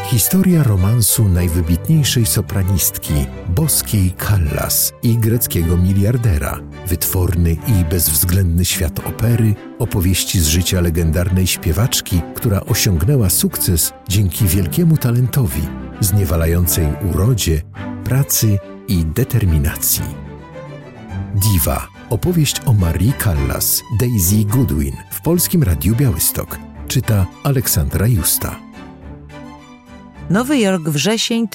Historia romansu najwybitniejszej sopranistki, boskiej Callas i greckiego miliardera, wytworny i bezwzględny świat opery, opowieści z życia legendarnej śpiewaczki, która osiągnęła sukces dzięki wielkiemu talentowi, zniewalającej urodzie, pracy i determinacji. Diva. Opowieść o Marii Callas, Daisy Goodwin w Polskim Radiu Białystok. Czyta Aleksandra Justa. Nowy Jork, wrzesień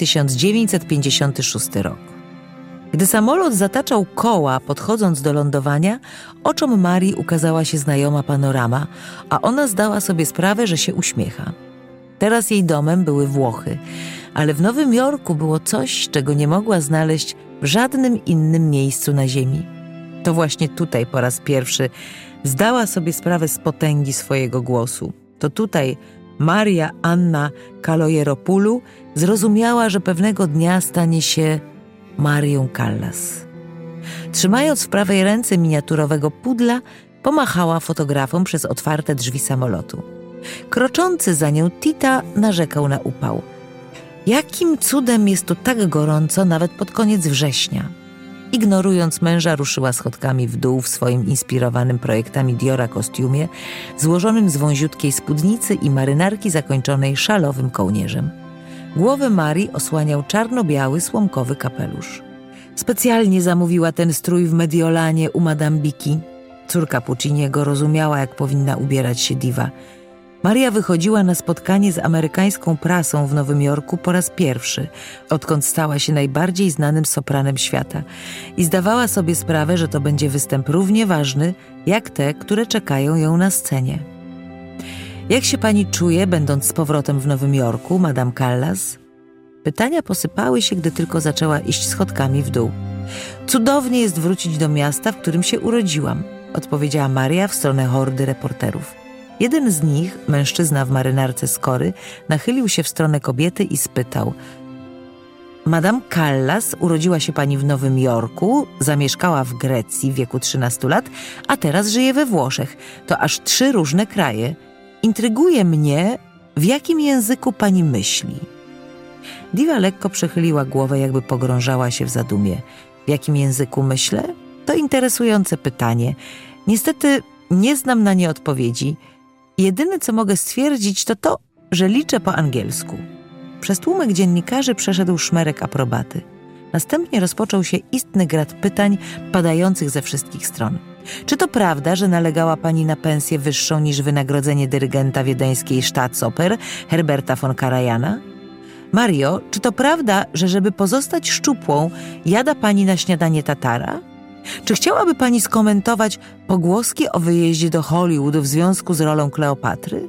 1956 rok. Gdy samolot zataczał koła, podchodząc do lądowania, oczom Marii ukazała się znajoma panorama, a ona zdała sobie sprawę, że się uśmiecha. Teraz jej domem były Włochy, ale w Nowym Jorku było coś, czego nie mogła znaleźć w żadnym innym miejscu na ziemi. To właśnie tutaj po raz pierwszy zdała sobie sprawę z potęgi swojego głosu. To tutaj Maria Anna Kaloyeropoulou zrozumiała, że pewnego dnia stanie się Marią Callas. Trzymając w prawej ręce miniaturowego pudla, pomachała fotografom przez otwarte drzwi samolotu. Kroczący za nią Tita narzekał na upał. Jakim cudem jest tu tak gorąco nawet pod koniec września? Ignorując męża, ruszyła schodkami w dół w swoim inspirowanym projektami Diora kostiumie, złożonym z wąziutkiej spódnicy i marynarki zakończonej szalowym kołnierzem. Głowę Marii osłaniał czarno-biały słomkowy kapelusz. Specjalnie zamówiła ten strój w Mediolanie u Madame Biki. Córka Pucciniego rozumiała, jak powinna ubierać się diwa. Maria wychodziła na spotkanie z amerykańską prasą w Nowym Jorku po raz pierwszy, odkąd stała się najbardziej znanym sopranem świata i zdawała sobie sprawę, że to będzie występ równie ważny, jak te, które czekają ją na scenie. Jak się pani czuje, będąc z powrotem w Nowym Jorku, Madame Callas? Pytania posypały się, gdy tylko zaczęła iść schodkami w dół. Cudownie jest wrócić do miasta, w którym się urodziłam, odpowiedziała Maria w stronę hordy reporterów. Jeden z nich, mężczyzna w marynarce skory, nachylił się w stronę kobiety i spytał: Madame Callas, urodziła się pani w Nowym Jorku, zamieszkała w Grecji w wieku 13 lat, a teraz żyje we Włoszech. To aż 3 różne kraje. Intryguje mnie, w jakim języku pani myśli. Diva lekko przechyliła głowę, jakby pogrążała się w zadumie. W jakim języku myślę? To interesujące pytanie. Niestety nie znam na nie odpowiedzi. Jedyne, co mogę stwierdzić, to to, że liczę po angielsku. Przez tłumek dziennikarzy przeszedł szmerek aprobaty. Następnie rozpoczął się istny grad pytań padających ze wszystkich stron. Czy to prawda, że nalegała pani na pensję wyższą niż wynagrodzenie dyrygenta wiedeńskiej Staatsoper Herberta von Karajana? Mario, czy to prawda, że żeby pozostać szczupłą, jada pani na śniadanie tatara? Czy chciałaby pani skomentować pogłoski o wyjeździe do Hollywood w związku z rolą Kleopatry?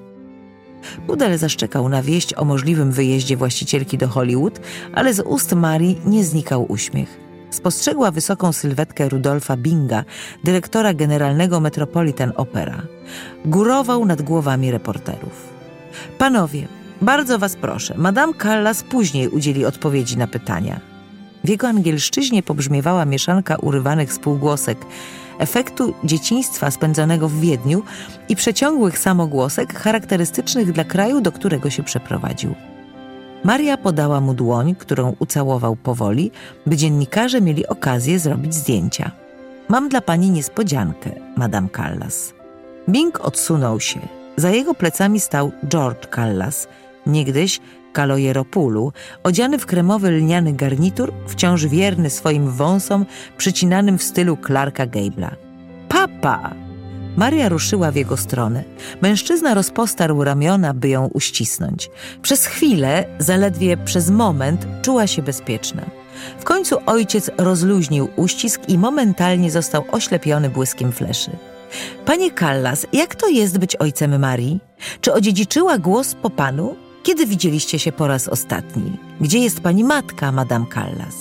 Pudel zaszczekał na wieść o możliwym wyjeździe właścicielki do Hollywood, ale z ust Marii nie znikał uśmiech. Spostrzegła wysoką sylwetkę Rudolfa Binga, dyrektora generalnego Metropolitan Opera. Górował nad głowami reporterów. Panowie, bardzo was proszę, Madame Callas później udzieli odpowiedzi na pytania. W jego angielszczyźnie pobrzmiewała mieszanka urywanych spółgłosek, efektu dzieciństwa spędzonego w Wiedniu i przeciągłych samogłosek charakterystycznych dla kraju, do którego się przeprowadził. Maria podała mu dłoń, którą ucałował powoli, by dziennikarze mieli okazję zrobić zdjęcia. Mam dla pani niespodziankę, Madame Callas. Bing odsunął się. Za jego plecami stał George Callas, niegdyś Kaloyeropoulou, odziany w kremowy lniany garnitur, wciąż wierny swoim wąsom przycinanym w stylu Clarka Gable'a. Papa! Maria ruszyła w jego stronę. Mężczyzna rozpostarł ramiona, by ją uścisnąć. Przez chwilę, zaledwie przez moment, czuła się bezpieczna. W końcu ojciec rozluźnił uścisk i momentalnie został oślepiony błyskiem fleszy. Panie Callas, jak to jest być ojcem Marii? Czy odziedziczyła głos po panu? Kiedy widzieliście się po raz ostatni? Gdzie jest pani matka, Madame Callas?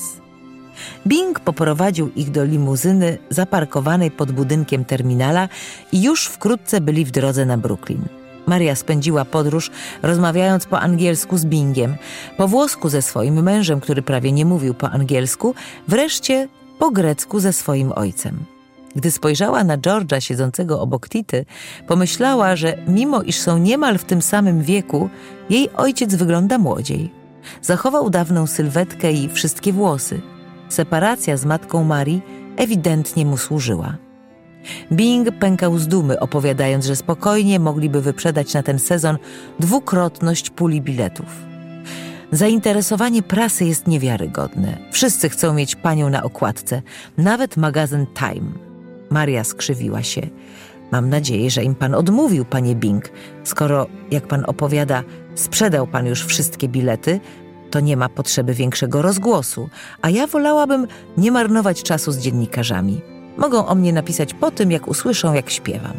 Bing poprowadził ich do limuzyny zaparkowanej pod budynkiem terminala i już wkrótce byli w drodze na Brooklyn. Maria spędziła podróż rozmawiając po angielsku z Bingiem, po włosku ze swoim mężem, który prawie nie mówił po angielsku, wreszcie po grecku ze swoim ojcem. Gdy spojrzała na George'a siedzącego obok Tity, pomyślała, że mimo iż są niemal w tym samym wieku, jej ojciec wygląda młodziej. Zachował dawną sylwetkę i wszystkie włosy. Separacja z matką Marii ewidentnie mu służyła. Bing pękał z dumy, opowiadając, że spokojnie mogliby wyprzedać na ten sezon 2-krotność puli biletów. Zainteresowanie prasy jest niewiarygodne. Wszyscy chcą mieć panią na okładce, nawet magazyn Time. Maria skrzywiła się. Mam nadzieję, że im pan odmówił, panie Bing. Skoro, jak pan opowiada, sprzedał pan już wszystkie bilety, to nie ma potrzeby większego rozgłosu, a ja wolałabym nie marnować czasu z dziennikarzami. Mogą o mnie napisać po tym, jak usłyszą, jak śpiewam.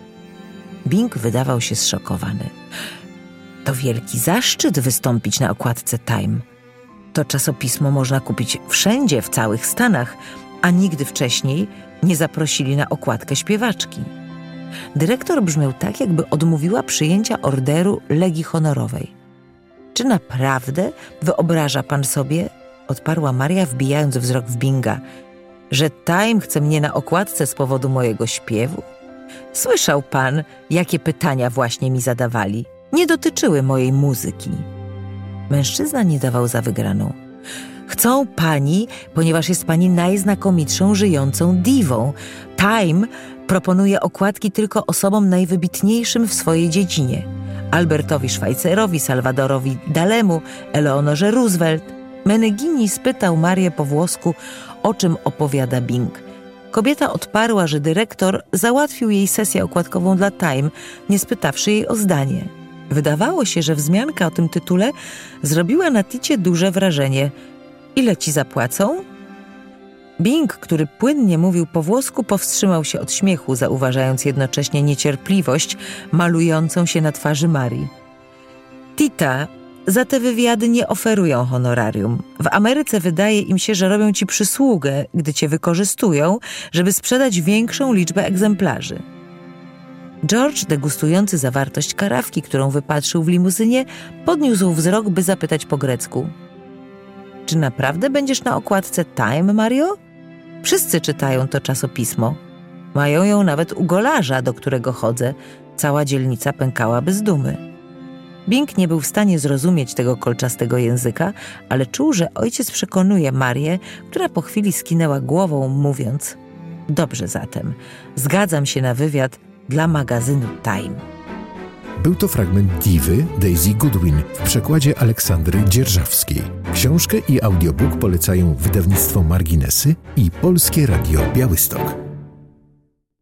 Bing wydawał się zszokowany. To wielki zaszczyt wystąpić na okładce Time. To czasopismo można kupić wszędzie, w całych Stanach, a nigdy wcześniej nie zaprosili na okładkę śpiewaczki. Dyrektor brzmiał tak, jakby odmówiła przyjęcia orderu Legii Honorowej. Czy naprawdę wyobraża pan sobie, odparła Maria, wbijając wzrok w Binga, że Time chce mnie na okładce z powodu mojego śpiewu? Słyszał pan, jakie pytania właśnie mi zadawali. Nie dotyczyły mojej muzyki. Mężczyzna nie dawał za wygraną. Chcą pani, ponieważ jest pani najznakomitszą żyjącą diwą. Time proponuje okładki tylko osobom najwybitniejszym w swojej dziedzinie. Albertowi Schweitzerowi, Salvadorowi Dalemu, Eleonorze Roosevelt. Meneghini spytał Marię po włosku, o czym opowiada Bing. Kobieta odparła, że dyrektor załatwił jej sesję okładkową dla Time, nie spytawszy jej o zdanie. Wydawało się, że wzmianka o tym tytule zrobiła na Ticie duże wrażenie. Ile ci zapłacą? Bing, który płynnie mówił po włosku, powstrzymał się od śmiechu, zauważając jednocześnie niecierpliwość malującą się na twarzy Marii. Tita, za te wywiady nie oferują honorarium. W Ameryce wydaje im się, że robią ci przysługę, gdy cię wykorzystują, żeby sprzedać większą liczbę egzemplarzy. George, degustujący zawartość karawki, którą wypatrzył w limuzynie, podniósł wzrok, by zapytać po grecku. Czy naprawdę będziesz na okładce Time, Mario? Wszyscy czytają to czasopismo. Mają ją nawet u golarza, do którego chodzę. Cała dzielnica pękałaby z dumy. Bing nie był w stanie zrozumieć tego kolczastego języka, ale czuł, że ojciec przekonuje Marię, która po chwili skinęła głową, mówiąc: dobrze zatem, zgadzam się na wywiad dla magazynu Time. Był to fragment Diwy Daisy Goodwin w przekładzie Aleksandry Dzierżawskiej. Książkę i audiobook polecają wydawnictwo Marginesy i Polskie Radio Białystok.